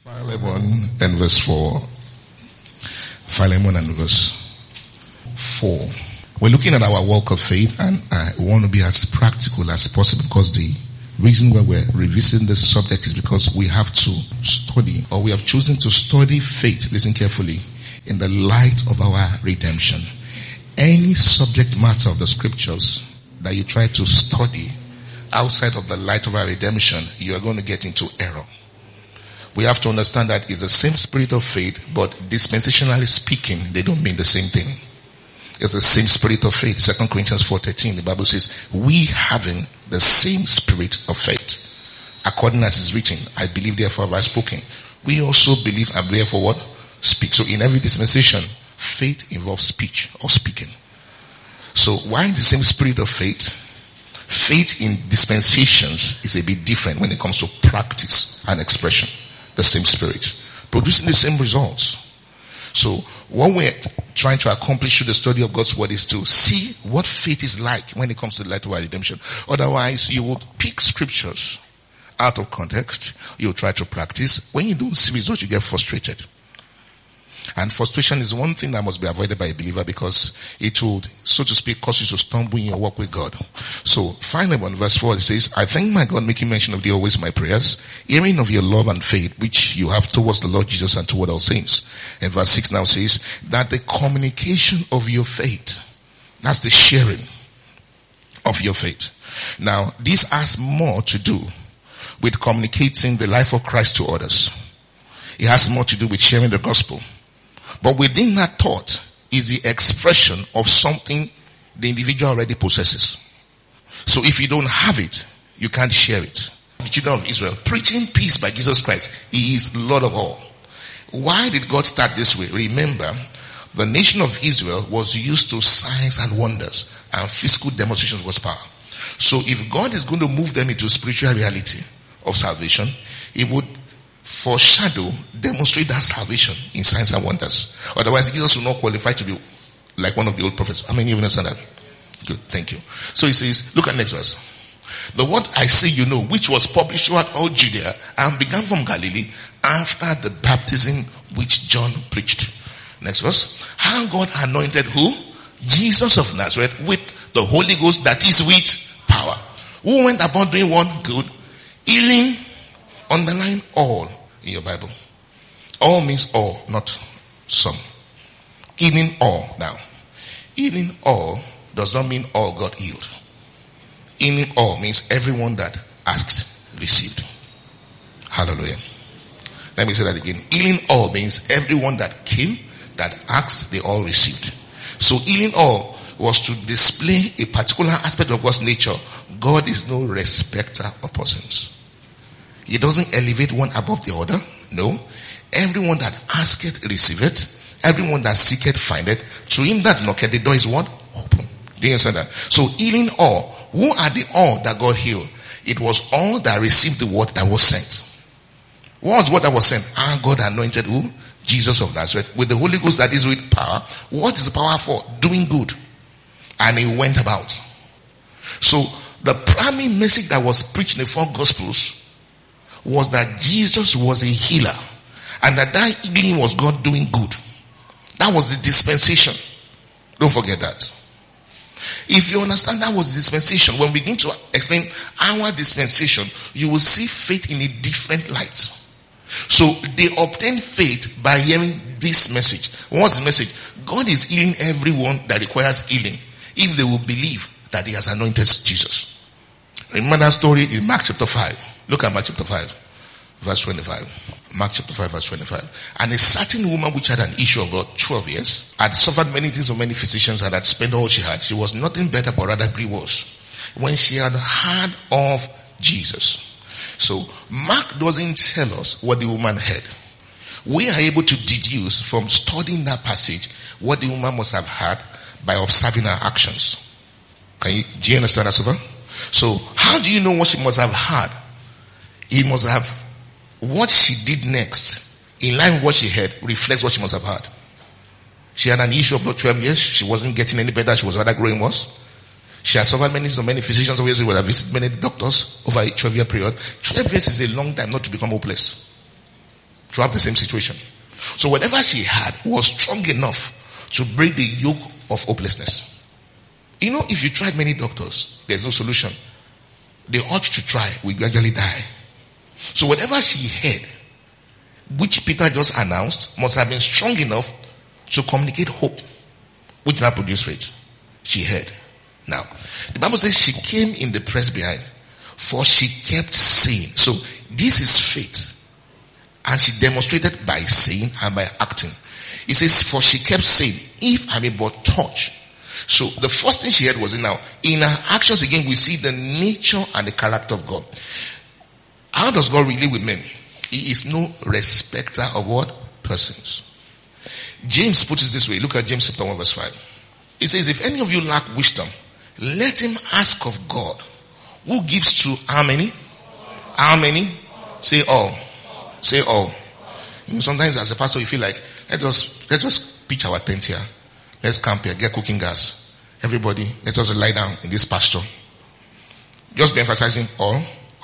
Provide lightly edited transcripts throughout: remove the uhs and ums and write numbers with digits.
Philemon and verse 4. Philemon and verse 4. We're looking at our walk of faith, and I want to be as practical as possible, because the reason why we're revisiting this subject is because we have to study, or we have chosen to study faith, listen carefully, in the light of our redemption. Any subject matter of the scriptures that you try to study outside of the light of our redemption, you are going to get into error. We have to understand that it's the same spirit of faith, but dispensationally speaking, they don't mean the same thing. It's the same spirit of faith. 2 Corinthians 4:13, the Bible says, we having the same spirit of faith, according as is written, I believe therefore have I spoken. We also believe and therefore what? Speak. So in every dispensation, faith involves speech or speaking. So why the same spirit of faith? Faith in dispensations is a bit different when it comes to practice and expression. The same spirit, producing the same results. So what we're trying to accomplish through the study of God's word is to see what faith is like when it comes to the light of our redemption. Otherwise, you will pick scriptures out of context. You'll try to practice. When you don't see results, you get frustrated. And frustration is one thing that must be avoided by a believer, because it would, so to speak, cause you to stumble in your walk with God. So finally, on verse 4, it says, I thank my God, making mention of thee always my prayers, hearing of your love and faith, which you have towards the Lord Jesus and toward all saints. And verse 6 now says, that the communication of your faith, that's the sharing of your faith. Now, this has more to do with communicating the life of Christ to others. It has more to do with sharing the gospel. But within that thought is the expression of something the individual already possesses. So if you don't have it, you can't share it. The children of Israel, preaching peace by Jesus Christ, He is Lord of all. Why did God start this way? Remember, the nation of Israel was used to signs and wonders, and physical demonstrations was power. So if God is going to move them into spiritual reality of salvation, He would foreshadow, demonstrate that salvation in signs and wonders. Otherwise, Jesus will not qualify to be like one of the old prophets. How many of you understand that? Good, thank you. So He says, look at next verse. The word I say you know, which was published throughout all Judea and began from Galilee after the baptism which John preached. Next verse. How God anointed who? Jesus of Nazareth with the Holy Ghost, that is with power. Who went about doing one good, healing. Underline all in your Bible. All means all, not some. Healing all. Now, healing all does not mean all got healed. Healing all means everyone that asked, received. Hallelujah. Let me say that again. Healing all means everyone that came, that asked, they all received. So healing all was to display a particular aspect of God's nature. God is no respecter of persons. He doesn't elevate one above the other. No. Everyone that asketh, receiveth. Everyone that seeketh, findeth. To him that knocketh, the door is what? Open. Do you understand that? So healing all. Who are the all that God healed? It was all that received the word that was sent. What was what that was sent? Our God anointed who? Jesus of Nazareth with the Holy Ghost, that is with power. What is the power for? Doing good. And He went about. So the primary message that was preached in the four Gospels was that Jesus was a healer, and that healing was God doing good. That was the dispensation. Don't forget that. If you understand that was the dispensation, when we begin to explain our dispensation, you will see faith in a different light. So they obtained faith by hearing this message. What's the message? God is healing everyone that requires healing, if they will believe that He has anointed Jesus. Remember that story in Mark chapter 5. Look at Mark chapter 5, verse 25. Mark chapter 5, verse 25. And a certain woman which had an issue of about 12 years, had suffered many things of many physicians, and had spent all she had. She was nothing better, but rather grievous, when she had heard of Jesus. So Mark doesn't tell us what the woman heard. We are able to deduce from studying that passage what the woman must have heard by observing her actions. Do you understand that so far? So how do you know what she must have heard? He must have, what she did next, in line with what she heard, reflects what she must have heard. She had an issue of about 12 years. She wasn't getting any better. She was rather growing worse. She has suffered many physicians over years. She would have visited many doctors over a 12-year period. 12 years is a long time not to become hopeless. throughout the same situation. So whatever she had was strong enough to break the yoke of hopelessness. You know, if you tried many doctors, there's no solution. The urge to try will gradually die. So whatever she had, which Peter just announced, must have been strong enough to communicate hope, which now produced faith. She heard. Now, the Bible says she came in the press behind, for she kept saying. So this is faith. And she demonstrated by saying and by acting. It says, for she kept saying, if I may but touch. So the first thing she heard was now, in her actions again, we see the nature and the character of God. How does God relate with men? He is no respecter of what? Persons. James puts it this way. Look at James chapter 1 verse 5. It says, if any of you lack wisdom, let him ask of God, who gives to how many? How many? Say all. Say all. You know, sometimes as a pastor you feel like, let us pitch our tent here. Let's camp here, get cooking gas. Everybody, let us lie down in this pasture. Just be emphasizing all.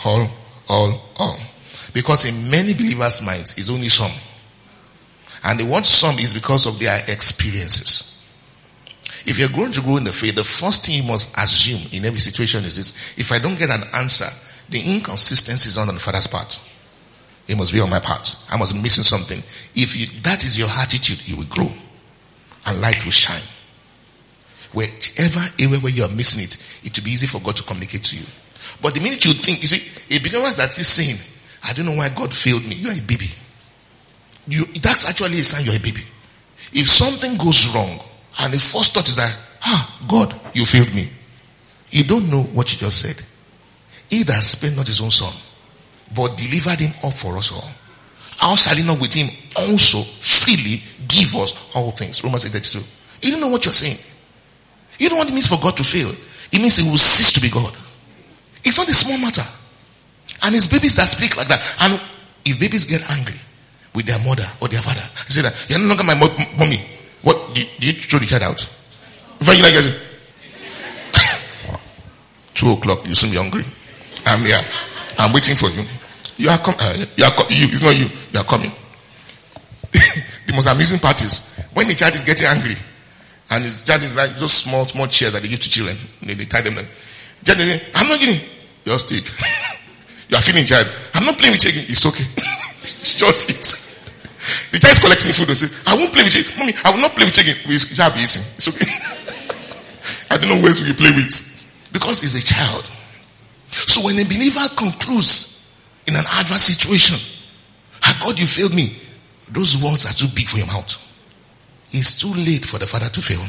Because in many believers' minds, it's only some. And the word some is because of their experiences. If you're going to grow in the faith, the first thing you must assume in every situation is this: if I don't get an answer, the inconsistency is not on the Father's part. It must be on my part. I must be missing something. If that is your attitude, you will grow. And light will shine. Wherever area where you are missing it, it will be easy for God to communicate to you. But the minute you think, you see, a believer that is saying, I don't know why God failed me. You are a baby. That's actually a sign you're a baby. If something goes wrong, and the first thought is that, God, you failed me. You don't know what you just said. He that spared not his own son, but delivered him up for us all, how shall he not with him also freely give us all things? Romans 8:32. You don't know what you're saying. You know what it means for God to fail. It means he will cease to be God. It's not a small matter. And it's babies that speak like that. And if babies get angry with their mother or their father, they say that, you're no longer my mommy. What? Did you throw the child out? In fact, you like it. 2:00, you seem hungry. I'm here. I'm waiting for you. You are coming. It's not you. You are coming. The most amusing part is when the child is getting angry, and his child is like those small chairs that they give to children. They tie them. Child is saying, I'm not getting. Just take. You are feeling child. I'm not playing with you. It's okay. Just eat. The child is collecting food and say, I won't play with you. Mommy, I will not play with you again. We shall be eating. It's okay. I don't know where we play with. Because he's a child. So when a believer concludes in an adverse situation, God, you failed me, those words are too big for your mouth. It's too late for the Father to fail.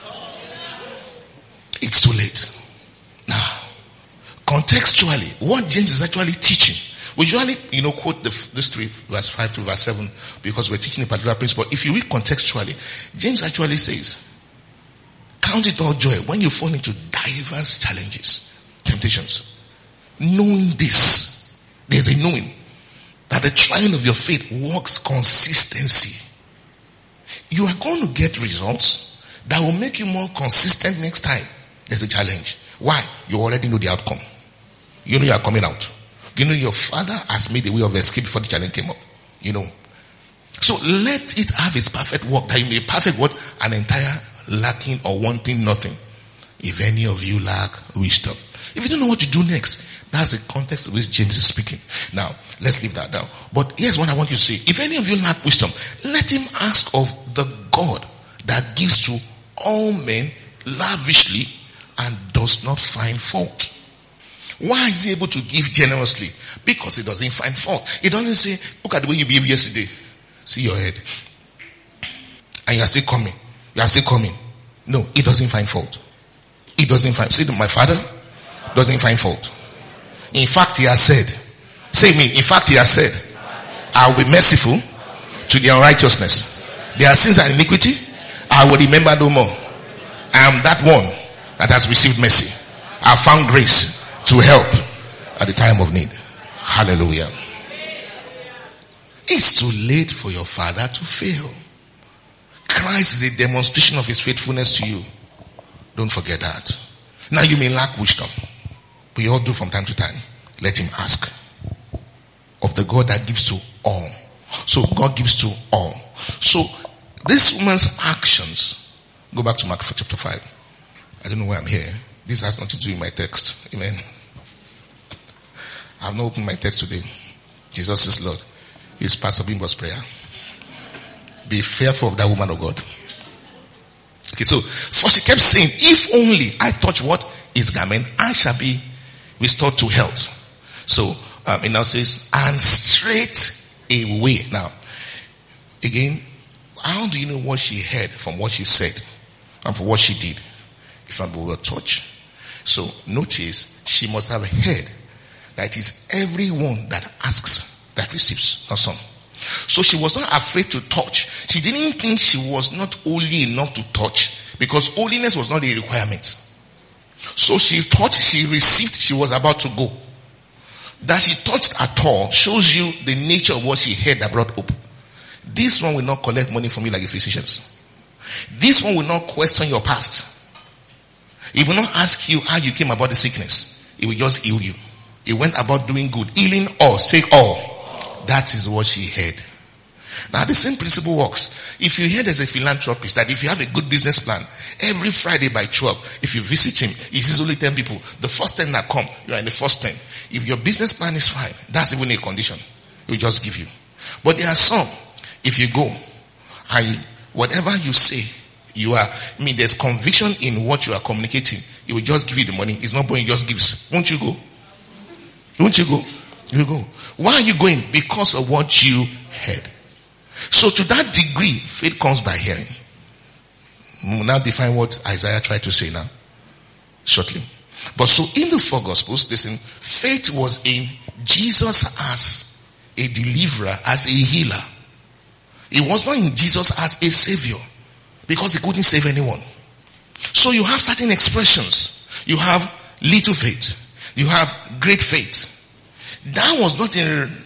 It's too late. Now, contextually, what James is actually teaching, we usually, quote this 3, verse 5 to verse 7, because we're teaching a particular principle. If you read contextually, James actually says, count it all joy when you fall into diverse challenges, temptations. Knowing this, there's a knowing that the trying of your faith works consistency. You are going to get results that will make you more consistent next time. There's a challenge. Why? You already know the outcome. You know you are coming out. You know your Father has made a way of escape before the challenge came up. So let it have its perfect work, that you may perfect what? An entire lacking or wanting nothing. If any of you lack wisdom. If you don't know what to do next, that's the context in which James is speaking. Now, let's leave that down. But here's what I want you to say. If any of you lack wisdom, let him ask of the God that gives to all men lavishly and does not find fault. Why is he able to give generously? Because he doesn't find fault. He doesn't say, look at the way you behaved yesterday. See your head. And you are still coming. You are still coming. No, he doesn't find fault. He doesn't find. See, my Father doesn't find fault. In fact, he has said, say me, in fact, he has said, I will be merciful to their unrighteousness. Their sins and iniquity, I will remember no more. I am that one that has received mercy. I found grace to help at the time of need. Hallelujah. It's too late for your Father to fail. Christ is a demonstration of his faithfulness to you. Don't forget that. Now you may lack wisdom. We all do from time to time. Let him ask of the God that gives to all. So God gives to all. So this woman's actions, go back to Mark chapter 5. I don't know why I'm here. This has nothing to do with my text. Amen. I have not opened my text today. Jesus is Lord. It's Pastor Bimbo's prayer. Be fearful of that woman of God. Okay, so for she kept saying, if only I touch what? His garment, I shall be restored to health. So it now says, and straight away. Now, again, how do you know what she heard from what she said and from what she did? If I'm able to touch. So notice, she must have heard that it is everyone that asks that receives, not some. So she was not afraid to touch. She didn't think she was not holy enough to touch, because holiness was not a requirement. So she thought she received, she was about to go. That she touched at all shows you the nature of what she heard that brought hope. This one will not collect money from you like the physicians. This one will not question your past. It will not ask you how you came about the sickness. It will just heal you. It went about doing good. Healing all. Say all. That is what she heard. Now the same principle works. If you hear there's a philanthropist that if you have a good business plan, every Friday by 12, if you visit him, he sees only 10 people. The first 10 that come, you are in the first 10. If your business plan is fine, that's even a condition. He will just give you. But there are some, if you go and whatever you say, there's conviction in what you are communicating. He will just give you the money. It's not going, he just gives. Won't you go? Won't you go? You go. Why are you going? Because of what you heard. So to that degree, faith comes by hearing. We'll now define what Isaiah tried to say now, shortly. But so in the four gospels, listen, faith was in Jesus as a deliverer, as a healer. It was not in Jesus as a savior, because he couldn't save anyone. So you have certain expressions. You have little faith. You have great faith. That was not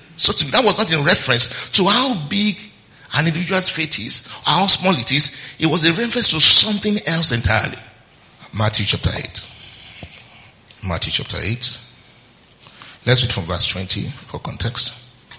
in reference to how big an individual's faith is, how small it is. It was a reference to something else entirely. Matthew chapter 8. Matthew chapter 8. Let's read from verse 20 for context.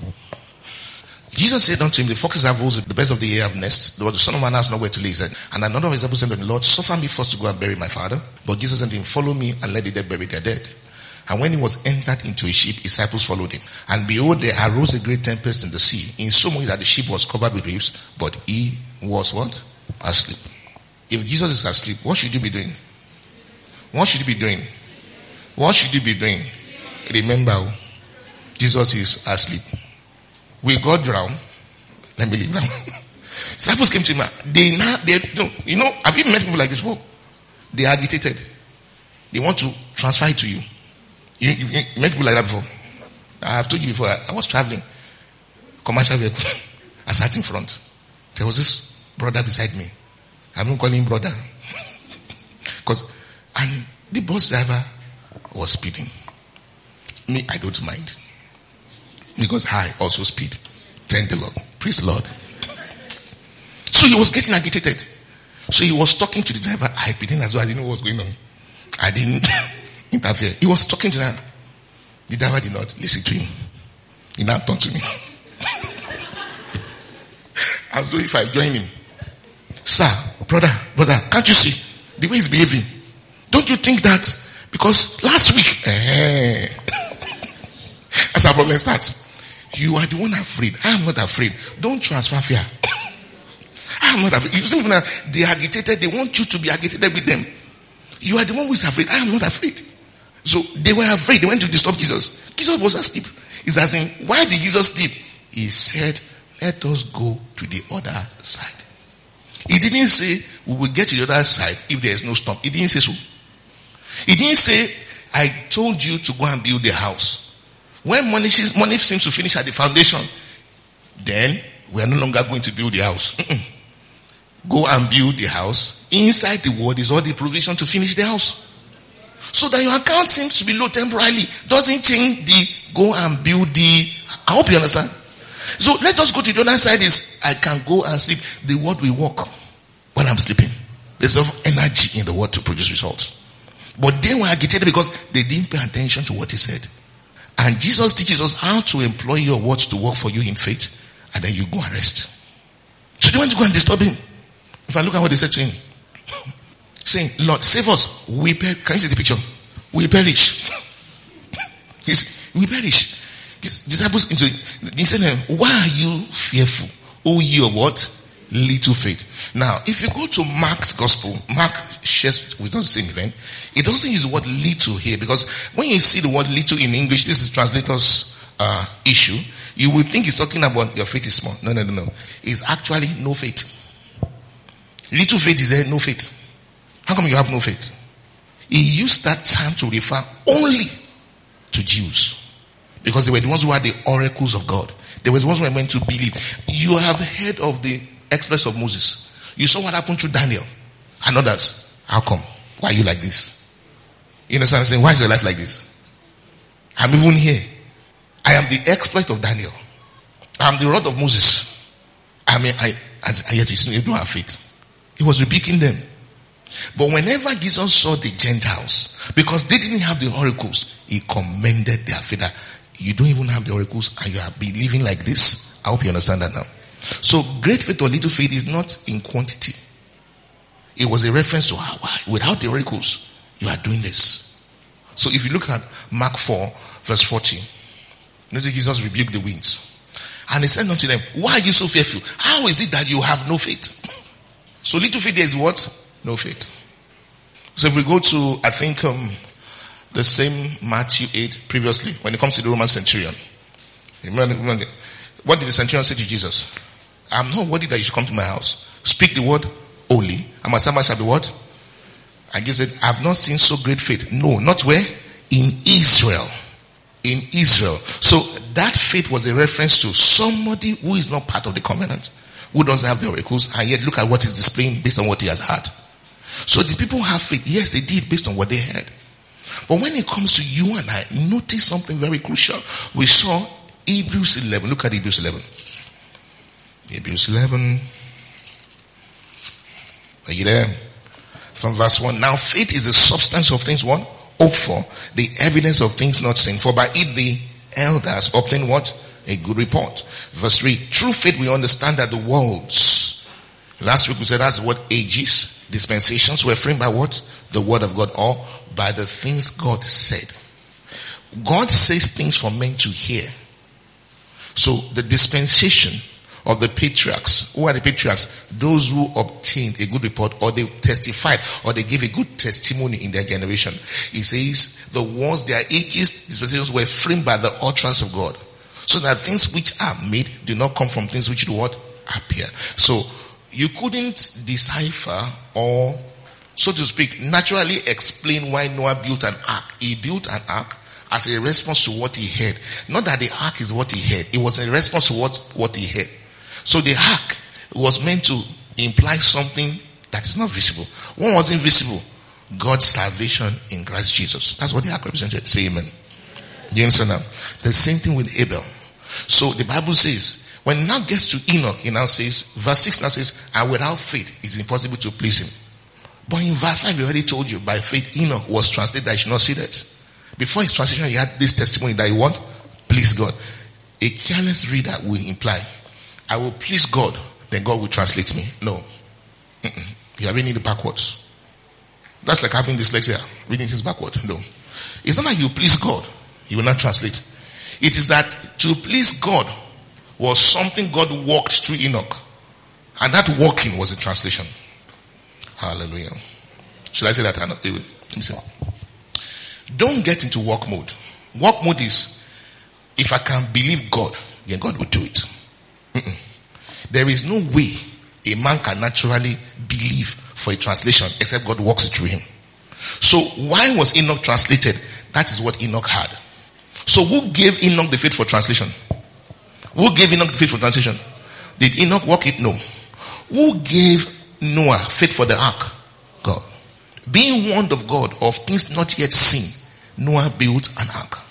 Jesus said unto him, the foxes have holes, the birds of the air have nests, but the Son of Man has nowhere to lay his head. And another of his disciples said unto the Lord, suffer me first to go and bury my father. But Jesus said to him, follow me and let the dead bury their dead. And when he was entered into a ship, his disciples followed him. And behold, there arose a great tempest in the sea, in so much that the ship was covered with reefs, but he was what? Asleep. If Jesus is asleep, what should you be doing? What should you be doing? What should you be doing? Remember, Jesus is asleep. Will God drown? Let me leave now. Disciples came to him. Have you met people like this before? They are agitated. They want to transfer it to you. You met people like that before? I have told you before. I was traveling. Commercial vehicle. I sat in front. There was this brother beside me. I'm not calling him brother. And the bus driver was speeding. Me, I don't mind. Because I also speed. Thank the Lord. Praise the Lord. So he was getting agitated. So he was talking to the driver. I pretend as though I didn't know what was going on. I didn't interfere. He was talking to them. The driver did not listen to him. He now turned to me. As though if I join him. Sir, brother, can't you see the way he's behaving? Don't you think that because last week, as our problem starts, you are the one afraid. I am not afraid. Don't transfer fear. I am not afraid. You see, they are agitated. They want you to be agitated with them. You are the one who is afraid. I am not afraid. So they were afraid. They went to disturb Jesus. Jesus was asleep. He's asking, why did Jesus sleep? He said, let us go to the other side. He didn't say, we will get to the other side if there is no storm. He didn't say so. He didn't say, I told you to go and build the house. When money seems to finish at the foundation, then we are no longer going to build the house. Go and build the house. Inside the word is all the provision to finish the house. So that your account seems to be low temporarily. Doesn't change the go and build the... I hope you understand. So let us go to the other side is, I can go and sleep. The word will work when I'm sleeping. There's enough energy in the word to produce results. But they were agitated because they didn't pay attention to what he said. And Jesus teaches us how to employ your words to work for you in faith and then you go and rest. So they want to go and disturb him. If I look at what they said to him, saying, Lord, save us. We perish. Can you see the picture? We perish. We perish. His disciples, he said, why are you fearful? O ye of what? Little faith. Now, if you go to Mark's gospel, Mark shares with us the same event. It doesn't use the word little here, because when you see the word little in English, this is translator's issue. You would think he's talking about your faith is small. No. It's actually no faith. Little faith is there, no faith. How come you have no faith? He used that term to refer only to Jews, because they were the ones who had the oracles of God. They were the ones who were meant to believe. You have heard of the exploits of Moses. You saw what happened to Daniel and others. How come? Why are you like this? You understand? Saying, why is your life like this? I'm even here. I am the exploit of Daniel. I'm the rod of Moses. And yet you don't have faith. He was rebuking them. But whenever Jesus saw the Gentiles, because they didn't have the oracles, he commended their faith. That you don't even have the oracles and you are believing like this. I hope you understand that now. So great faith or little faith is not in quantity. It was a reference to how, without the oracles, you are doing this. So if you look at Mark 4 verse 40, notice Jesus rebuked the winds. And he said unto them, why are you so fearful? How is it that you have no faith? So little faith is what? No faith. So if we go to, I think, the same Matthew 8 previously, when it comes to the Roman centurion. Remember, what did the centurion say to Jesus? I'm not worthy that you should come to my house. Speak the word only, and my servant shall be what? And Jesus said, I have not seen so great faith. No, not where? In Israel. In Israel. So that faith was a reference to somebody who is not part of the covenant, who doesn't have the oracles, and yet look at what he's displaying based on what he has had. So did people have faith? Yes, they did, based on what they had. But when it comes to you and I, notice something very crucial. We saw Hebrews 11. Look at Hebrews 11. Hebrews 11. Are you there? From verse 1. Now faith is the substance of things what? Hoped for. The evidence of things not seen. For by it the elders obtain what? A good report. Verse 3. Through faith we understand that the worlds. Last week we said that's what ages. Dispensations were framed by what? The word of God, or by the things God said. God says things for men to hear. So the dispensation of the patriarchs, who are the patriarchs? Those who obtained a good report, or they testified, or they gave a good testimony in their generation. He says the words, their ages, dispensations were framed by the utterance of God. So that things which are made do not come from things which do what? Appear. So you couldn't decipher, or so to speak, naturally explain why Noah built an ark. He built an ark as a response to what he heard. Not that the ark is what he heard. It was a response to what he heard. So the ark was meant to imply something that is not visible. What was invisible? God's salvation in Christ Jesus. That's what the ark represented. Say amen. Do you understand now? The same thing with Abel. So the Bible says, when it now gets to Enoch, it now says, verse 6 now says, and without faith, it's impossible to please him. But in verse 5, we already told you, by faith, Enoch was translated that he should not see that. Before his translation, he had this testimony that he want, please God. A careless reader will imply, I will please God, then God will translate me. No. You are reading it backwards. That's like having dyslexia, reading things backward. No. It's not like you please God, he will not translate. It is that to please God was something God walked through Enoch. And that walking was a translation. Hallelujah. Should I say that? Let me say. Don't get into walk mode. Walk mode is, if I can believe God, then God will do it. There is no way a man can naturally believe for a translation except God walks it through him. So why was Enoch translated? That is what Enoch had. So who gave Enoch the faith for translation? Who gave Enoch the faith for translation? Did Enoch walk it? No. Who gave Noah faith for the ark? God. Being warned of God of things not yet seen, Noah built an ark.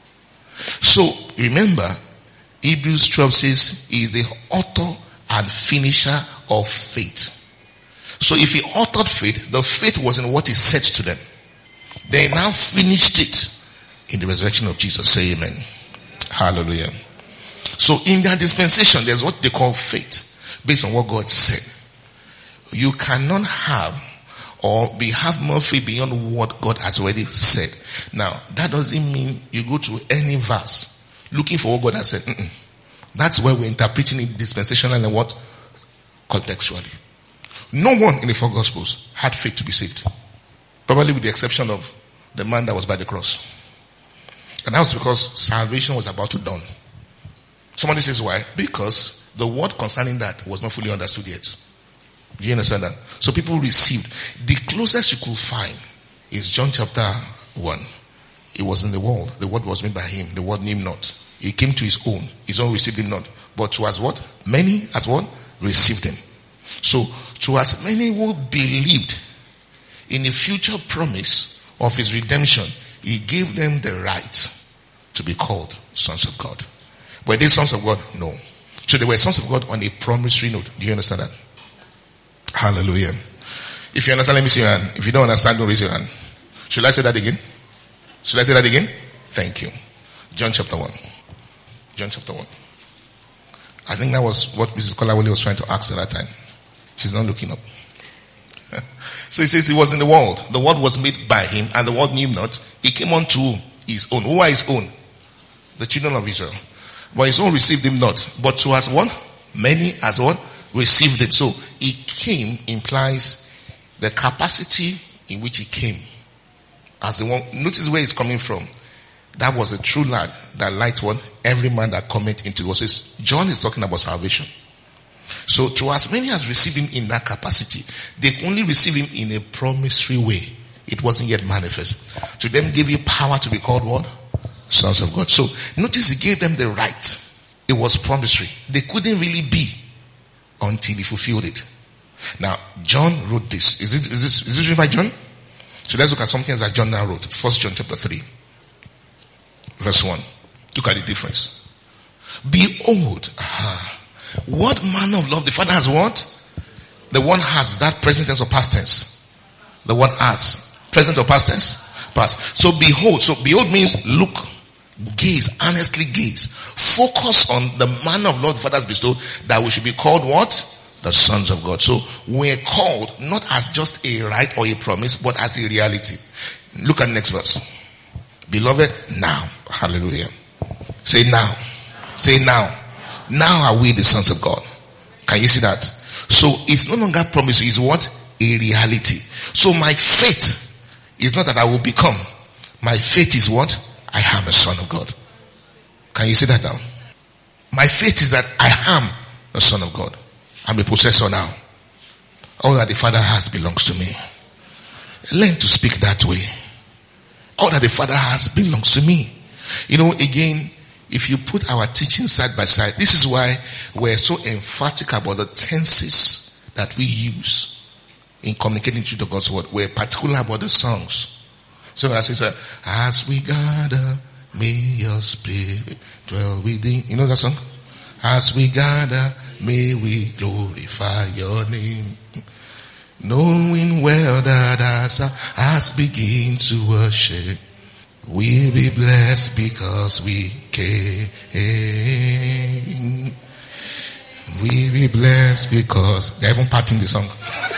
So remember, Hebrews 12 says he is the author and finisher of faith. So if he authored faith, the faith was in what he said to them. They now finished it in the resurrection of Jesus. Say amen. Hallelujah. So in their dispensation, there's what they call faith, based on what God said. You cannot have more faith beyond what God has already said. Now, that doesn't mean you go to any verse looking for what God has said. That's where we're interpreting it dispensationally and what? Contextually. No one in the four Gospels had faith to be saved. Probably with the exception of the man that was by the cross. And that was because salvation was about to dawn. Somebody says why? Because the word concerning that was not fully understood yet. Do you understand that? So people received. The closest you could find is John chapter 1. It was in the world. The word was made by him. The word knew him not. He came to his own. His own received him not. But to as what? Many as what? Received him. So to as many who believed in the future promise of his redemption, he gave them the right to be called sons of God. Were they sons of God? No. So they were sons of God on a promissory note. Do you understand that? Hallelujah. If you understand, let me see your hand. If you don't understand, don't raise your hand. Should I say that again? Should I say that again? Thank you. John chapter 1. John chapter 1. I think that was what Mrs. Kolawole was trying to ask at that time. She's not looking up. So he says he was in the world. The word was made by him and the word knew him not. He came unto his own. Who are his own? The children of Israel. But his own received him not. But to as one, many as one received it. So he came implies the capacity in which he came. As the one, notice where he's coming from. That was a true lad that light one, every man that cometh into the says John is talking about salvation. So to as many as receive him in that capacity, they only receive him in a promissory way. It wasn't yet manifest. To them gave you power to be called what? Sons of God. So notice he gave them the right. It was promissory. They couldn't really be until he fulfilled it. Now, John wrote this. Is it written by John? So let's look at something that John now wrote. 1 John chapter 3. Verse 1. Look at the difference. Behold, what manner of love the Father has what? The one has. Is that present tense or past tense? The one has. Present or past tense? Past. So behold. So behold means look. Gaze. Honestly gaze. Focus on the manner of love the Father has bestowed, that we should be called what? The sons of God. So we're called not as just a right or a promise, but as a reality. Look at the next verse. Beloved, now. Hallelujah. Say now. Say now. Now are we the sons of God. Can you see that? So it's no longer promise. It's what? A reality. So my faith is not that I will become. My faith is what? I am a son of God. Can you see that now? My faith is that I am a son of God. I'm a possessor now. All that the Father has belongs to me. Learn to speak that way. All that the Father has belongs to me. You know, again, if you put our teaching side by side, this is why we're so emphatic about the tenses that we use in communicating to the God's word. We're particular about the songs. So when I say, as we gather, may your spirit dwell within. You know that song? As we gather, may we glorify your name. Knowing well that as us begin to worship, we'll be blessed because we came. We'll be blessed because they're even parting the song.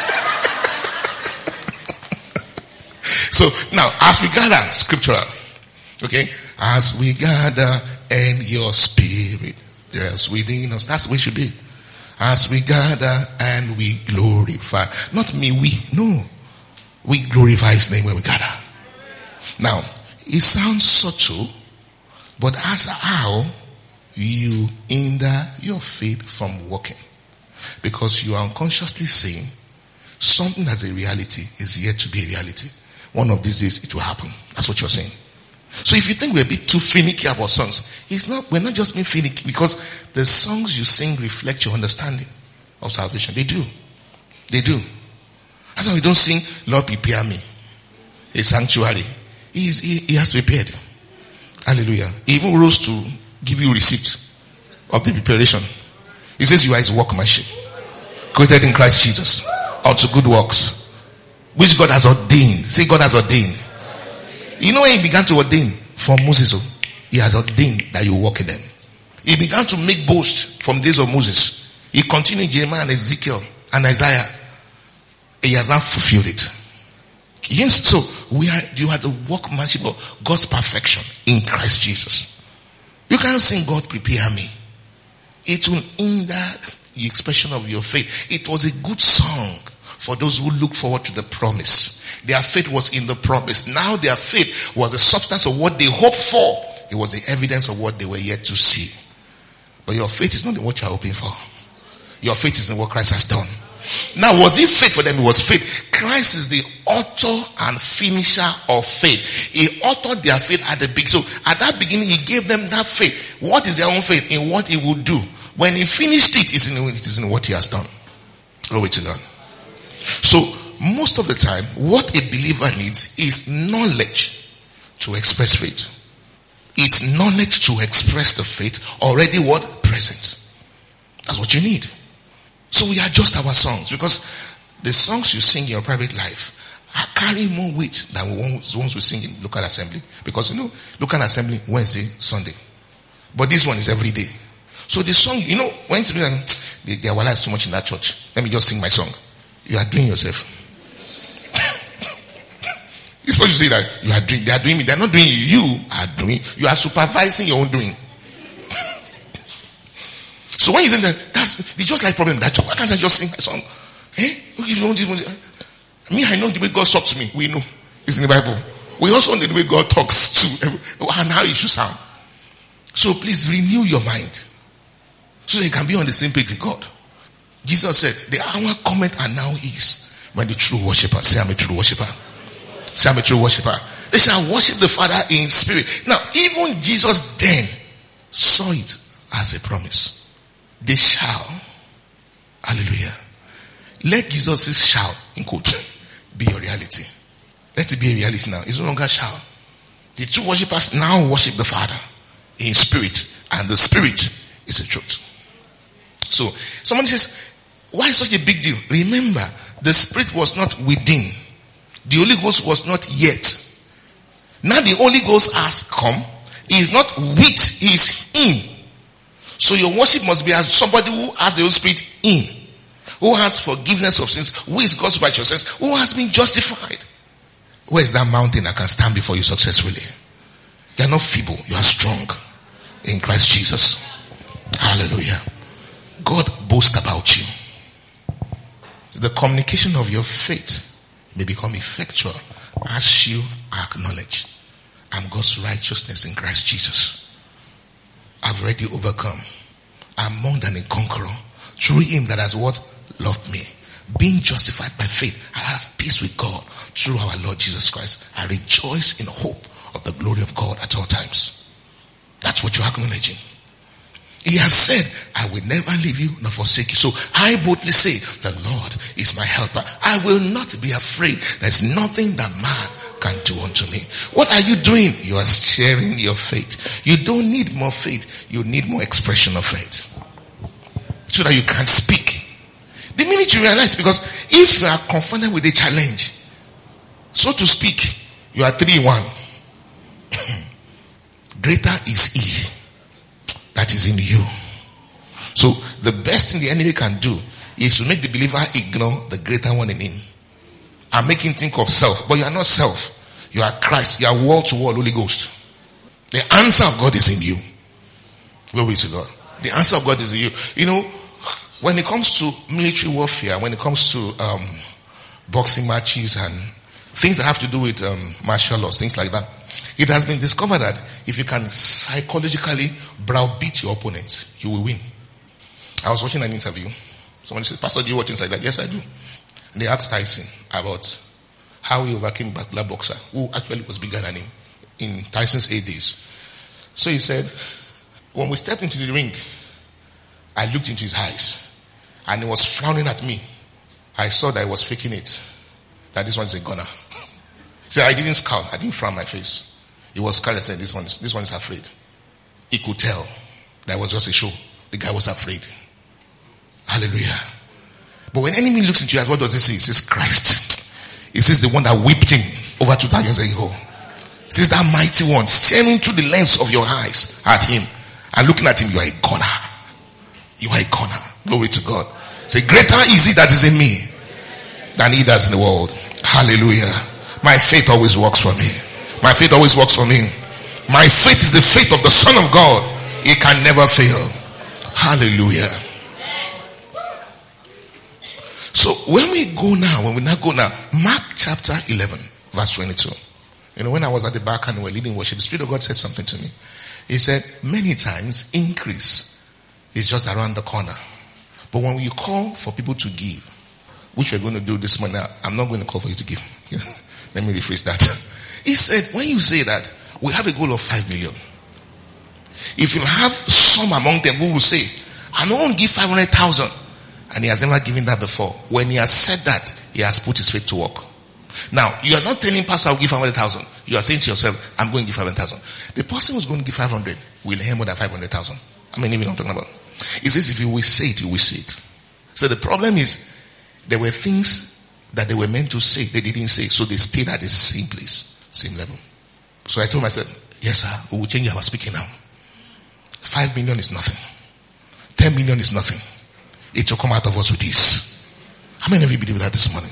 So now, as we gather, scriptural, okay, as we gather and your spirit dwells within us, that's the way it should be. As we gather and we glorify, not me, we glorify his name when we gather. Now, it sounds subtle, but that's how you hinder your faith from working. Because you are unconsciously saying something that's a reality is yet to be a reality. One of these days it will happen. That's what you're saying. So if you think we're a bit too finicky about songs, we're not just being finicky, because the songs you sing reflect your understanding of salvation. They do. They do. That's why we don't sing, Lord prepare me a sanctuary. He has prepared. Hallelujah. He even rose to give you receipt of the preparation. He says you are his workmanship, created in Christ Jesus unto good works, which God has ordained. Say God has ordained. You know when he began to ordain? From Moses, he had ordained that you walk in them. He began to make boast from the days of Moses. He continued Jeremiah and Ezekiel and Isaiah. He has now fulfilled it. Yes, so you are the workmanship of God's perfection in Christ Jesus. You can't sing God prepare me. It will hinder the expression of your faith. It was a good song for those who look forward to the promise. Their faith was in the promise. Now their faith was the substance of what they hoped for. It was the evidence of what they were yet to see. But your faith is not in what you are hoping for. Your faith is in what Christ has done. Now, was it faith for them? It was faith. Christ is the author and finisher of faith. He authored their faith at the beginning. So at that beginning, he gave them that faith. What is their own faith? In what he would do. When he finished it, it is in what he has done. Glory to God. So most of the time, what a believer needs is knowledge to express faith. It's knowledge to express the faith already what? Present. That's what you need. So we adjust our songs because the songs you sing in your private life are carrying more weight than the ones we sing in local assembly. Because local assembly Wednesday, Sunday. But this one is every day. So the song, when it's they are so much in that church. Let me just sing my song. You are doing yourself. You're supposed to say that they are doing me. They are not doing you are doing. You are supervising your own doing. So when you say that, it's just like problem in that church. Why can't I just sing my song? I know the way God talks to me. We know. It's in the Bible. We also know the way God talks to and how it should sound. So please renew your mind. So that you can be on the same page with God. Jesus said, the hour cometh and now is when the true worshiper, say I'm a true worshiper. Say I'm a true worshiper. They shall worship the Father in spirit. Now, even Jesus then saw it as a promise. They shall. Hallelujah. Let Jesus' shall, in quote, be your reality. Let it be a reality now. It's no longer shall. The true worshippers now worship the Father in spirit. And the spirit is the truth. So, someone says, why such a big deal? Remember, the spirit was not within. The Holy Ghost was not yet. Now the Holy Ghost has come. He is not with, he is in. So your worship must be as somebody who has the Holy Spirit in. Who has forgiveness of sins. Who is God's righteousness. Who has been justified. Where is that mountain that can stand before you successfully? You are not feeble. You are strong. In Christ Jesus. Hallelujah. God boasts about you. The communication of your faith may become effectual as you acknowledge, I'm God's righteousness in Christ Jesus. I've already overcome. I'm more than a conqueror through him that has what? Loved me. Being justified by faith, I have peace with God through our Lord Jesus Christ. I rejoice in hope of the glory of God at all times. That's what you're acknowledging. He has said, I will never leave you nor forsake you. So I boldly say, the Lord is my helper. I will not be afraid. There's nothing that man can do unto me. What are you doing? You are sharing your faith. You don't need more faith. You need more expression of faith. So that you can speak. The minute you realize, because if you are confronted with a challenge, so to speak, you are 3-1. Greater is he that is in you. So the best thing the enemy can do is to make the believer ignore the greater one in him and make him think of self. But you are not self. You are Christ. You are wall to wall Holy Ghost. The answer of God is in you. Glory to God. The answer of God is in you. You know, when it comes to military warfare, when it comes to boxing matches and things that have to do with martial laws, things like that, it has been discovered that if you can psychologically browbeat your opponent, you will win. I was watching an interview. Someone said, Pastor, do you watch things like that? Yes, I do. And they asked Tyson about how he overcame a particular boxer who actually was bigger than him in Tyson's 8 days. So he said, when we stepped into the ring, I looked into his eyes and he was frowning at me. I saw that he was faking it, that this one is a gunner. See, I didn't scowl. I didn't frown my face. He was scared. I said, this one is afraid. He could tell that was just a show. The guy was afraid. Hallelujah. But when enemy looks into your eyes, what does he see? He says, Christ. He says the one that whipped him over 2,000 years ago. He says that mighty one staring through the lens of your eyes at him. and looking at him, you are a corner. You are a corner. Glory to God. Say, greater is he that is in me than he that's in the world. Hallelujah. My faith always works for me. My faith always works for me. My faith is the faith of the Son of God. It can never fail. Hallelujah. So when we now go now, Mark chapter 11, verse 22. When I was at the back and we were leading worship, the Spirit of God said something to me. He said, many times increase is just around the corner. But when you call for people to give, which we're going to do this morning, I'm not going to call for you to give. Let me rephrase that. He said, when you say that, we have a goal of 5 million. If you have some among them who will say, I don't give 500,000, and he has never given that before. When he has said that, he has put his faith to work. Now, you are not telling pastor I'll give 500,000. You are saying to yourself, I'm going to give 500,000. The person who's going to give 500 will earn more than 500,000. I mean, even I'm talking about. He says, if you will say it, you will say it. So the problem is, there were things that they were meant to say, they didn't say, so they stayed at the same place, same level. So I told myself, yes sir, we will change our speaking now. 5 million is nothing. 10 million is nothing. It will come out of us with this. How many of you believe that this morning?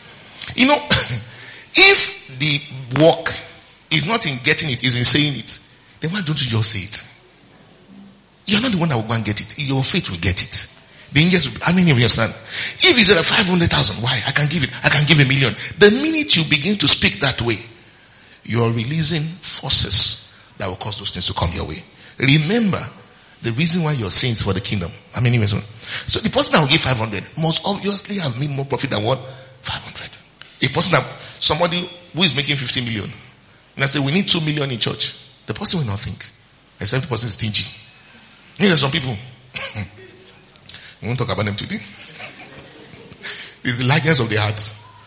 If the work is not in getting it, is in saying it, then why don't you just say it? You're not the one that will go and get it. Your faith will get it. The angels, how many of you understand? If it's at 500,000, why? I can give it. I can give 1 million. The minute you begin to speak that way, you're releasing forces that will cause those things to come your way. Remember, the reason why you're saying it's for the kingdom. How many of you? So the person that will give 500 must obviously have made more profit than what? 500. A person that, somebody who is making 50 million, and I say, we need 2 million in church. The person will not think. Except the person is stingy. There are some people. We won't talk about them today. It's the likeness of the heart.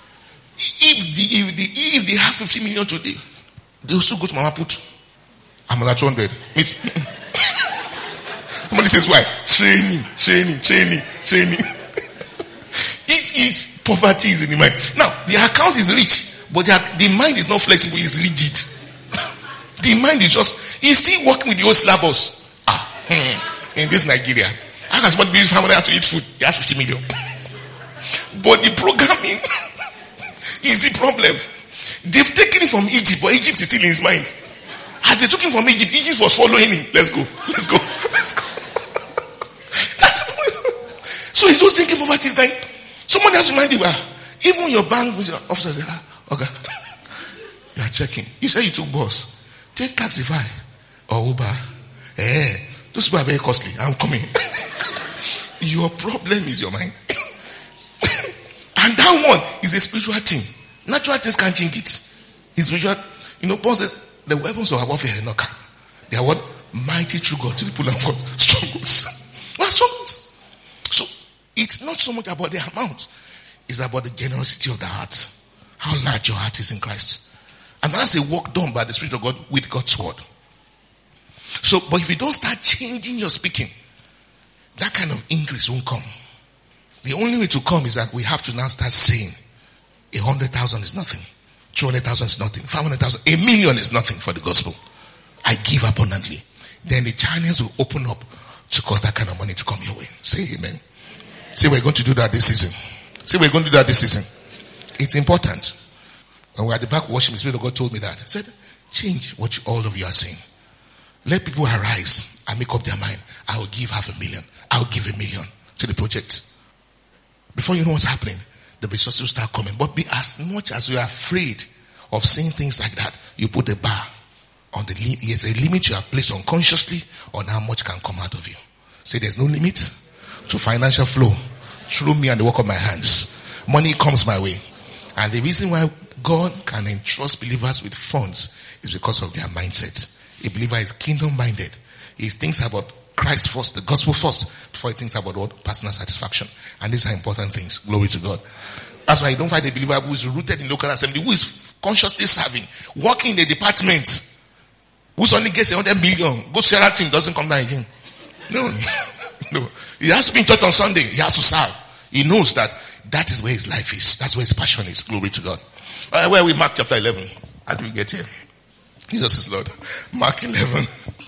If they have 50 million today, they will still go to Mama Put. I'm at 200. Somebody says why? Training. It's poverty is in the mind. Now, the account is rich, but the mind is not flexible, it's rigid. The mind is just, he's still working with the old syllabus. In this Nigeria, how can somebody be his family have to eat food? He has 50 million. But the programming is the problem. They've taken it from Egypt, but Egypt is still in his mind. As they took him from Egypt, Egypt was following him. Let's go. That's so he's just thinking poverty is like someone has reminded you, even your bank officer, okay, you are checking. You say you took bus, take Taxify or Uber. Those people are very costly. I'm coming. Your problem is your mind. And that one is a spiritual thing. Natural things can't change it. It's spiritual. Paul says, the weapons of our warfare are not carnal. They are what? Mighty through God to the pull and what? Strongholds. What strongholds? So, it's not so much about the amount. It's about the generosity of the heart. How large your heart is in Christ. And that's a work done by the Spirit of God with God's word. So, but if you don't start changing your speaking, that kind of increase won't come. The only way to come is that we have to now start saying 100,000 is nothing. 200,000 is nothing. 500,000, 1 million is nothing for the gospel. I give abundantly. Then the channels will open up to cause that kind of money to come your way. Say amen. Say we're going to do that this season. Say we're going to do that this season. It's important. When we were at the back worship, the Spirit of God told me that. He said, change what all of you are saying. Let people arise and make up their mind. I will give 500,000. I will give 1 million to the project. Before you know what's happening, the resources will start coming. But be as much as you are afraid of saying things like that, you put a bar on the limit. There's a limit you have placed unconsciously on how much can come out of you. Say there's no limit to financial flow through me and the work of my hands. Money comes my way. And the reason why God can entrust believers with funds is because of their mindset. A believer is kingdom minded. He thinks about Christ first, the gospel first, before he thinks about what? Personal satisfaction. And these are important things. Glory to God. That's why you don't find a believer who is rooted in local assembly, who is consciously serving, working in the department, who only gets 100 million, goes to Sheraton, doesn't come down again. No. No. He has to be in church on Sunday. He has to serve. He knows that is where his life is. That's where his passion is. Glory to God. Where are we? Mark chapter 11. How do we get here? Jesus is Lord. Mark 11.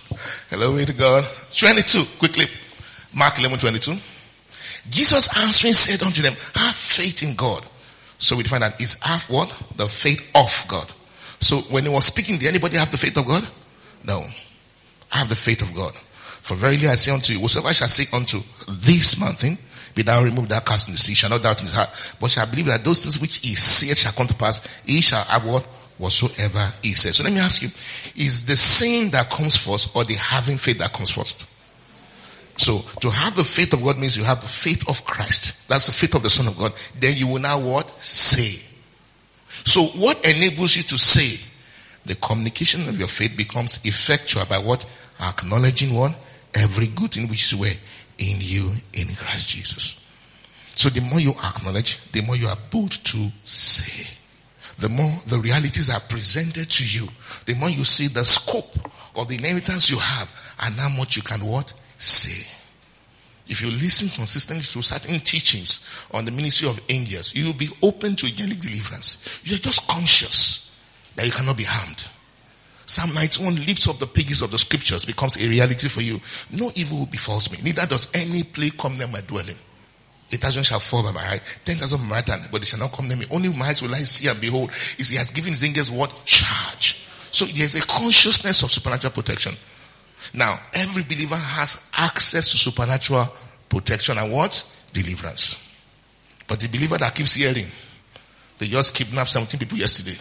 Glory to God. 22, quickly. Mark 11:22. Jesus answering said unto them, have faith in God. So we define that is have what? The faith of God. So when he was speaking, did anybody have the faith of God? No. I have the faith of God. For verily I say unto you, whatsoever I shall say unto this mountain, be thou removed, thou cast in the sea, shall not doubt in his heart, but shall believe that those things which he said shall come to pass, he shall have what? Whatsoever he says. So let me ask you, is the saying that comes first or the having faith that comes first? So to have the faith of God means you have the faith of Christ. That's the faith of the Son of God. Then you will now what? Say. So what enables you to say? The communication of your faith becomes effectual by what? Acknowledging what? Every good thing which is where? In you, in Christ Jesus. So the more you acknowledge, the more you are bold to say. The more the realities are presented to you, the more you see the scope of the inheritance you have and how much you can what? Say. If you listen consistently to certain teachings on the ministry of angels, you will be open to angelic deliverance. You are just conscious that you cannot be harmed. Psalm 91 lifts up the pages of the scriptures, becomes a reality for you. No evil befalls me, neither does any plague come near my dwelling. 1,000 shall fall by my right, 10,000 by my right hand, but they shall not come near me. Only my eyes will I see and behold, is he has given his angels what? Charge. So there's a consciousness of supernatural protection. Now, every believer has access to supernatural protection and what? Deliverance. But the believer that keeps hearing, they just kidnapped 17 people yesterday.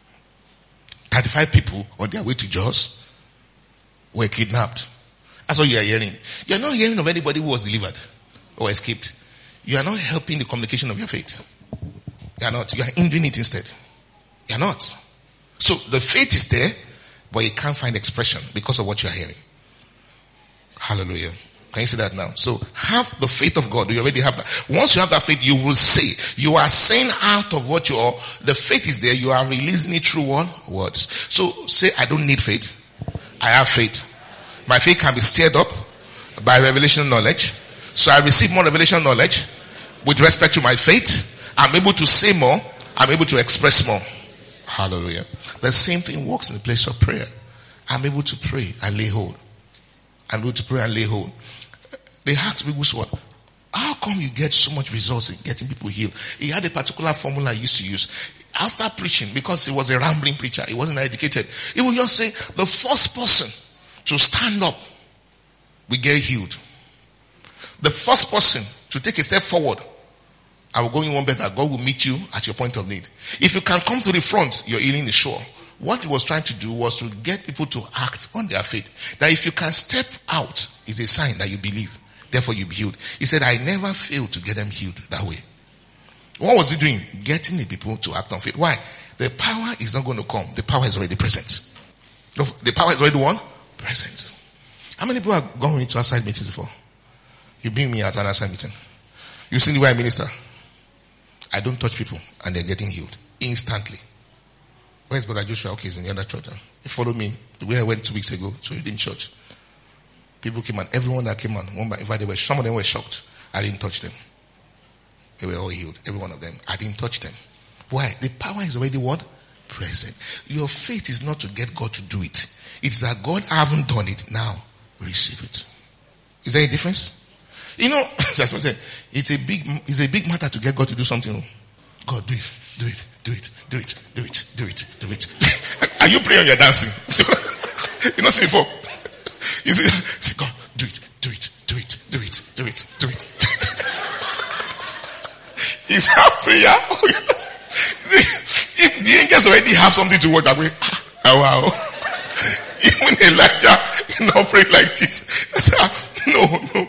35 people on their way to Jos were kidnapped. That's what you are hearing. You are not hearing of anybody who was delivered or escaped. You are not helping the communication of your faith. You are not. You are hindering it instead. You are not. So the faith is there, but you can't find expression because of what you are hearing. Hallelujah. Can you see that now? So have the faith of God. You already have that. Once you have that faith, you will say. You are saying out of what you are. The faith is there. You are releasing it through what? Words. So say, I don't need faith. I have faith. My faith can be stirred up by revelation knowledge. So I receive more revelation knowledge with respect to my faith. I'm able to say more. I'm able to express more. Hallelujah. The same thing works in the place of prayer. I'm able to pray and lay hold. I'm able to pray and lay hold. They asked me, what? How come you get so much results in getting people healed? He had a particular formula he used to use. After preaching, because he was a rambling preacher, he wasn't educated, he would just say, the first person to stand up will get healed. The first person to take a step forward, I will go in one better. God will meet you at your point of need. If you can come to the front, your healing is sure. What he was trying to do was to get people to act on their faith. That if you can step out, is a sign that you believe. Therefore you be healed. He said, I never failed to get them healed that way. What was he doing? Getting the people to act on faith. Why? The power is not going to come. The power is already present. The power is already one? Present. How many people have gone into outside meetings before? You bring me out to an outside meeting. You see the way I minister? I don't touch people and they're getting healed instantly. Where's Brother Joshua? Okay, he's in the other church. He followed me the way I went 2 weeks ago to a Redeemed church. People came on. Everyone that came on, one by one, some of them were shocked. I didn't touch them. They were all healed. Every one of them. I didn't touch them. Why? The power is already what? Present. Your faith is not to get God to do it. It's that God haven't done it. Now, receive it. Is there a difference? You know, that's what I'm saying. It's a big matter to get God to do something. God, do it. Do it. Do it. Do it. Do it. Do it. Do it. Are you praying or you're dancing? You know, see before. You say, God, do it. Do it. Do it. Do it. Do it. Do it. Do it. Is our prayer? See, if the angels already have something to work that way, wow. Even Elijah did not pray like this. No.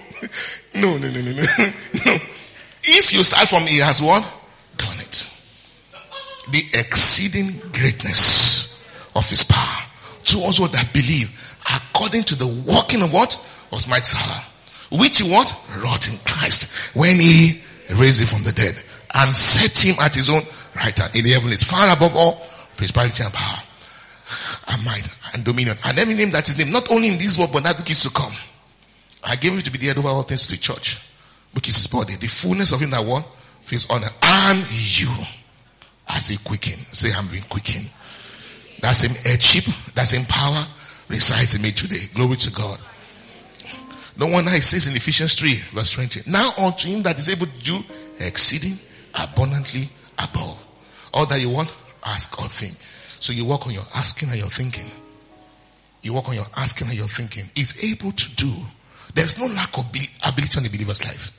If you start from he has what? Done it. The exceeding greatness of his power towards what that believe, according to the working of what? Was mighty power. Which he what? Wrought in Christ when he raised him from the dead and set him at his own right hand in the heavens, far above all principality and power and might and dominion and every name that is named, not only in this world but that which is to come. I gave him to be the head over all things to the church, which is his body, the fullness of him that what? Feels honor. And you, as a quicken, say I'm being quickened. That same headship, that same power resides in me today. Glory to God. No wonder it says in Ephesians 3 verse 20, now unto him that is able to do exceeding abundantly above all that you want, ask or think. So you work on your asking and your thinking. You work on your asking and your thinking. He's able to do. There's no lack of ability on the believer's life.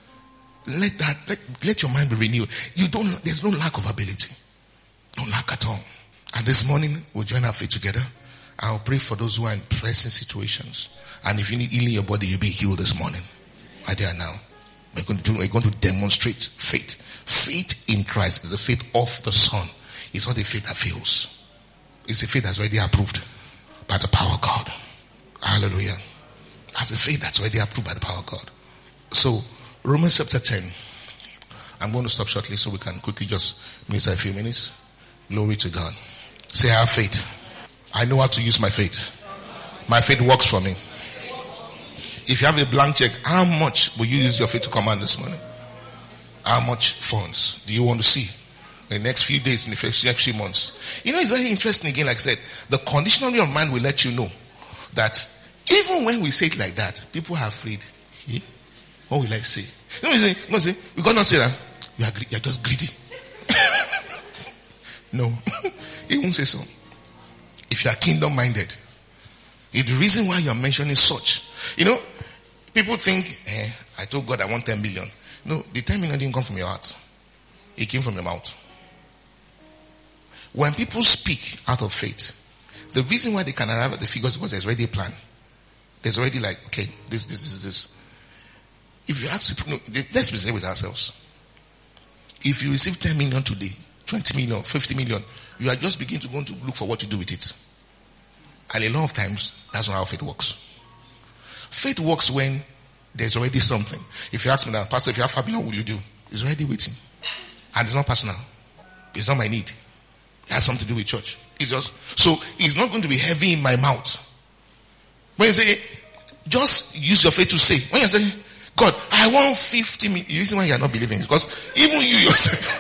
Let your mind be renewed. There's no lack of ability. No lack at all. And this morning, we'll join our faith together. I'll pray for those who are in pressing situations. And if you need healing your body, you'll be healed this morning. Right there now. We're going to demonstrate faith. Faith in Christ is the faith of the Son. It's not a faith that fails. It's a faith that's already approved by the power of God. Hallelujah. As a faith that's already approved by the power of God. So, Romans chapter 10. I'm going to stop shortly so we can quickly just minister a few minutes. Glory to God. Say, I have faith. I know how to use my faith. My faith works for me. If you have a blank check, how much will you use your faith to command this morning? How much funds do you want to see in the next few days, in the next few months? You know, it's very interesting again, like I said, the condition of your mind will let you know that even when we say it like that, people are afraid. Yeah? What will I say? You know what you say? We got not say that. You're just greedy. No. He won't say so. If you are kingdom minded, the reason why you are mentioning such, you know, people think, I told God I want 10 billion. No, the 10 million didn't come from your heart. It came from your mouth. When people speak out of faith, the reason why they can arrive at the figures is because there's already a plan. There's already like, okay, this. If you ask people, no, let's be safe with ourselves. If you receive 10 million today, 20 million, 50 million, you are just beginning to go to look for what to do with it. And a lot of times, that's not how faith works. Faith works when there's already something. If you ask me now, Pastor, if you have 5 million, what will you do? It's already waiting. And it's not personal. It's not my need. It has something to do with church. So it's not going to be heavy in my mouth. When you say, just use your faith to say. When you say, God, I want 50 million. The reason why you are not believing is because even you yourself,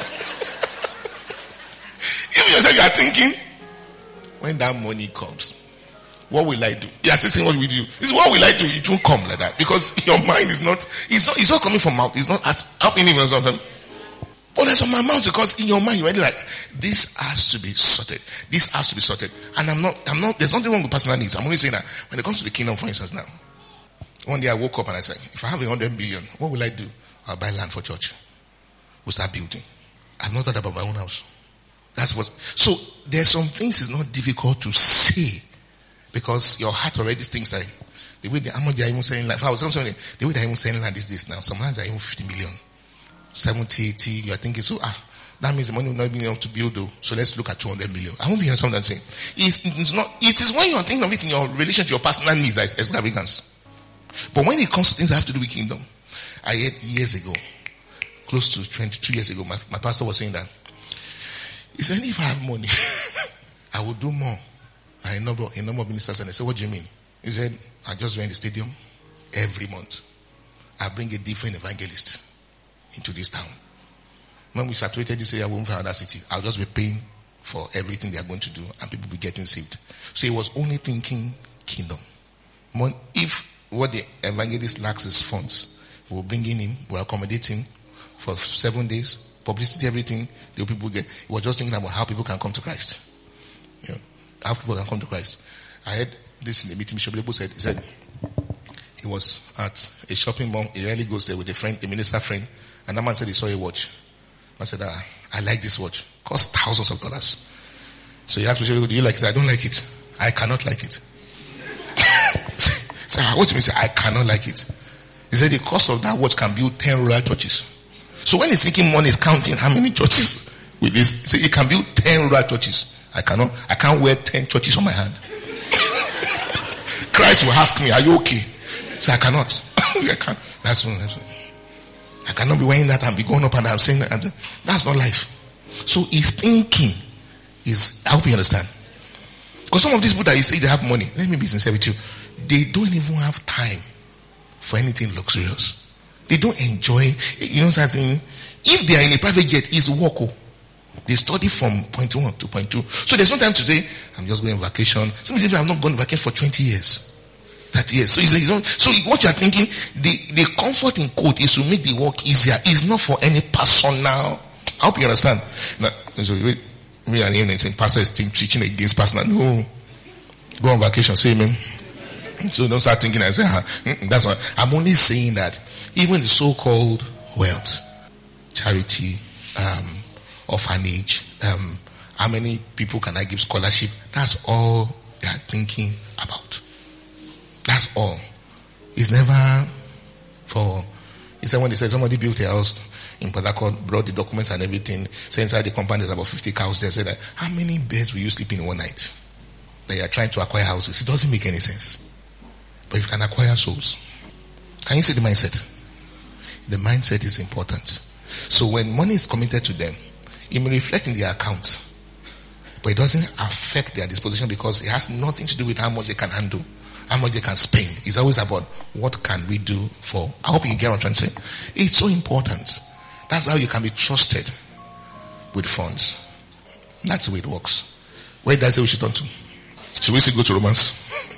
you are thinking, when that money comes, what will I do? You are saying, what will you do? This is what will I do? It won't come like that because your mind is not, it's not coming from mouth. It's not as happening even something. But there's on my mouth because in your mind you're already like, this has to be sorted. This has to be sorted. And I'm not, there's nothing wrong with personal needs. I'm only saying that when it comes to the kingdom, for instance now. One day I woke up and I said, if I have 100 billion, what will I do? I'll buy land for church. We'll start building. I've not thought about my own house. So there's some things it's not difficult to say because your heart already thinks like the way how much they are even selling land. The way they are even selling land is this now. Some lands are even 50 million, 70, 80. You are thinking, so that means the money will not be enough to build though. So let's look at 200 million. I won't be hearing something saying it's not. It is when you are thinking of it in your relation to your personal needs as extravagance. But when it comes to things that have to do with kingdom, I heard years ago, close to 22 years ago, my pastor was saying that. He said, if I have money, I will do more. A number of ministers, and I said, what do you mean? He said, I just rent the stadium every month. I bring a different evangelist into this town. When we saturated this area, we won't find another city. I'll just be paying for everything they are going to do, and people will be getting saved. So he was only thinking kingdom. If what the evangelist lacks is funds, we'll bring in him, we'll accommodate him for 7 days. Publicity, everything, the people get. He was just thinking about how people can come to Christ. You know, how people can come to Christ. I heard this in the meeting. Bishop Lebo said, he was at a shopping mall. He rarely goes there with a friend, a minister friend. And that man said he saw a watch. I said, I like this watch. It costs thousands of dollars. So he asked Bishop Lebo, do you like it? I don't like it. I cannot like it. So what do you mean? Say, I cannot like it. He said the cost of that watch can build 10 rural churches. So when he's thinking money, is counting how many churches with this. See, he can build 10 rural churches. I can't wear 10 churches on my hand. Christ will ask me, are you okay? So I cannot. That's one. I cannot be wearing that and be going up and I'm saying that. That's not life. So his thinking is, I hope you understand. Because some of these people that you say they have money, let me be sincere with you, they don't even have time for anything luxurious. They don't enjoy, you know what I'm saying? If they are in a private jet, it's work. They study from point 1 to point 2. So there's no time to say, I'm just going on vacation. Some people have not gone on vacation for 20 years. 30 years. So what you are thinking, the comfort in quote is to make the work easier. It's not for any personal. I hope you understand. Now, so me and him saying pastor is teaching against personal. No. Go on vacation. Say amen. So don't start thinking I say, that's why I'm only saying that even the so-called wealth, charity, orphanage, how many people can I give scholarship? That's all they are thinking about. That's all. It's never for. He said when they said somebody built a house in Port Harcourt, brought the documents and everything, so inside the compound there's about 50 cows. They said that, how many beds will you sleep in one night? They are trying to acquire houses. It doesn't make any sense. But if you can acquire souls, can you see the mindset? The mindset is important. So when money is committed to them, it may reflect in their account, but it doesn't affect their disposition because it has nothing to do with how much they can handle, how much they can spend. It's always about what can we do for. I hope you get what I'm trying to say. It's so important. That's how you can be trusted with funds. That's the way it works. Where did I say we should turn to? Should we still go to Romans?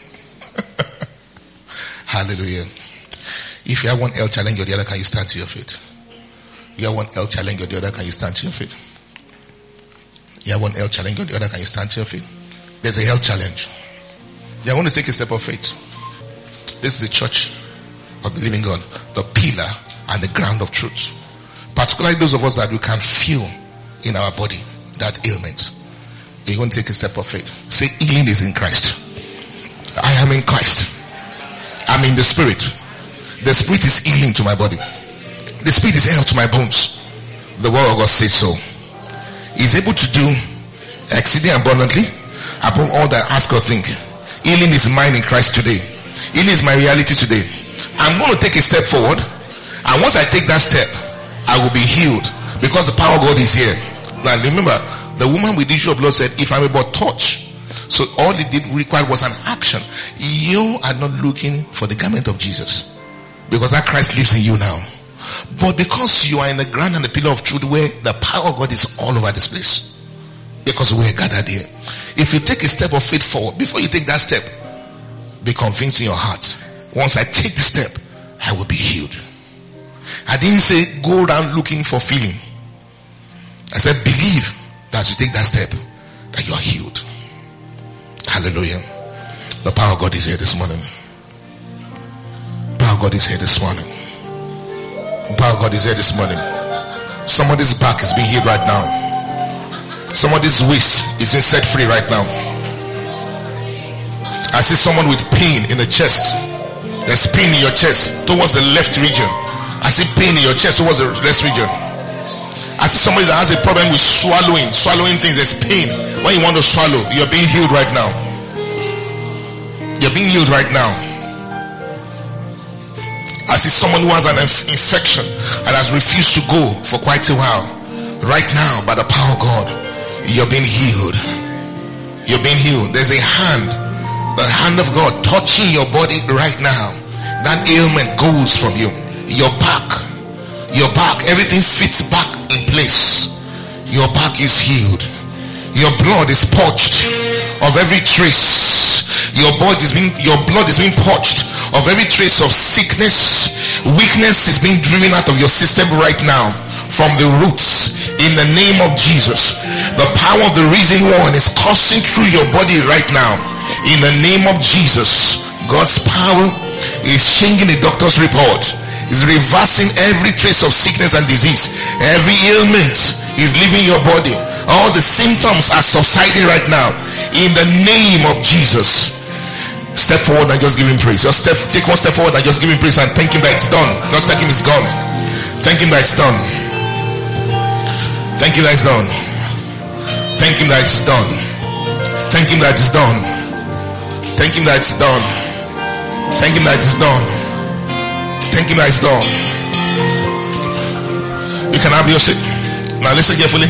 Hallelujah. If you have one L challenge or the other, can you stand to your feet? You have one L challenge or the other, can you stand to your feet? You have one L challenge or the other, can you stand to your feet? There's a L challenge. You want to take a step of faith. This is the church of the living God, the pillar and the ground of truth. Particularly those of us that we can feel in our body that ailment. You're going to take a step of faith. Say, healing is in Christ. I am in Christ. I'm in the Spirit. The Spirit is healing to my body. The Spirit is health to my bones. The word of God says so. He's able to do exceeding abundantly above all that I ask or think. Healing is mine in Christ today. Healing is my reality today. I'm going to take a step forward, and once I take that step, I will be healed because the power of God is here. Now remember, the woman with the issue of blood said, if I may but touch. So all it did require was an action. You are not looking for the garment of Jesus because that Christ lives in you now. But because you are in the ground and the pillar of truth where the power of God is all over this place, because we're gathered here. If you take a step of faith forward, before you take that step, be convinced in your heart, once I take the step, I will be healed. I didn't say go around looking for feeling. I said believe that you take that step, that you are healed. Hallelujah. The power of God is here this morning. The power of God is here this morning. The power of God is here this morning. Somebody's back is being healed right now. Somebody's waist is being set free right now. I see someone with pain in the chest. There's pain in your chest towards the left region. I see pain in your chest towards the left region. I see somebody that has a problem with swallowing things. There's pain when you want to swallow. You're being healed right now. You're being healed right now. I see someone who has an infection and has refused to go for quite a while. Right now, by the power of God, you're being healed. You're being healed. There's a hand, the hand of God touching your body right now. That ailment goes from you. Your back, everything fits back in place. Your back is healed. Your blood is purged of every trace. Your blood is being purged of every trace of sickness. Weakness is being driven out of your system right now from the roots in the name of Jesus. The power of the risen one is coursing through your body right now in the name of Jesus. God's power is changing the doctor's report, is reversing every trace of sickness and disease. Every ailment is leaving your body. All the symptoms are subsiding right now in the name of Jesus. Step forward and just give him praise. Take one step forward and just give him praise and thank him that it's done. Just thank him it's gone. Thank him that it's done. Thank him that it's done. Thank him that it's done. Thank him that it's done. Thank him that it's done. Thank him that it's done. Thank him that it's done. You can have your seat. Now listen carefully.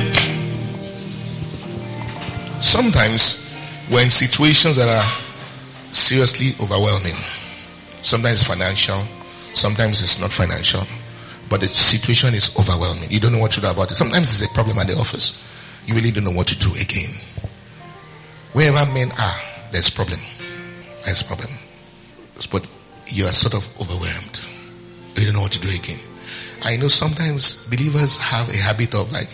Sometimes when situations that are seriously overwhelming, sometimes it's financial, sometimes it's not financial, but the situation is overwhelming. You don't know what to do about it. Sometimes it's a problem at the office. you really don't know what to do again. Wherever men are, there's problem. There's problem. But you are sort of overwhelmed. You don't know what to do again. I know sometimes believers have a habit of like,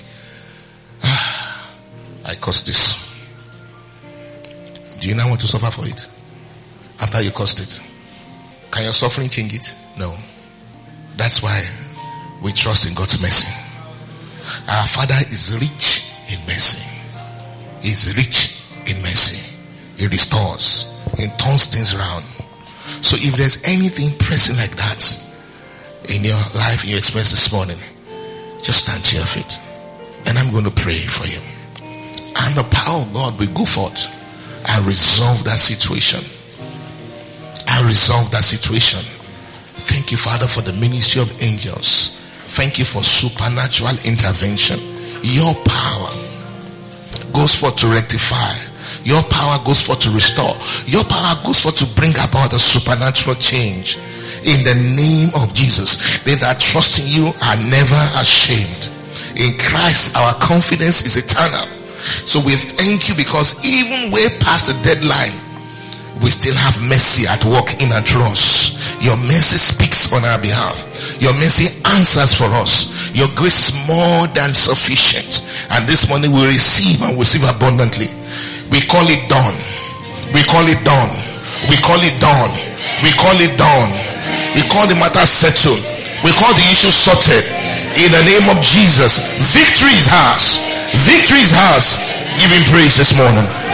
I caused this. Do you now want to suffer for it? After you caused it, can your suffering change it? No. That's why we trust in God's mercy. Our Father is rich in mercy. He's rich in mercy. He restores. He turns things around. So if there's anything pressing like that in your life, in your experience this morning, just stand to your feet. And I'm going to pray for you. And the power of God will go forth and resolve that situation. And resolve that situation. Thank you, Father, for the ministry of angels. Thank you for supernatural intervention. Your power goes forth to rectify. Your power goes forth to restore. Your power goes forth to bring about a supernatural change. In the name of Jesus, they that trust in you are never ashamed. In Christ, our confidence is eternal. So we thank you because even way past the deadline, we still have mercy at work in and through us. Your mercy speaks on our behalf. Your mercy answers for us. Your grace is more than sufficient. And this morning we receive and receive abundantly. We call it done. We call it done. We call it done. We call it done. We call the matter settled. We call the issue sorted. In the name of Jesus, victory is ours. Victory is ours. Give him praise this morning.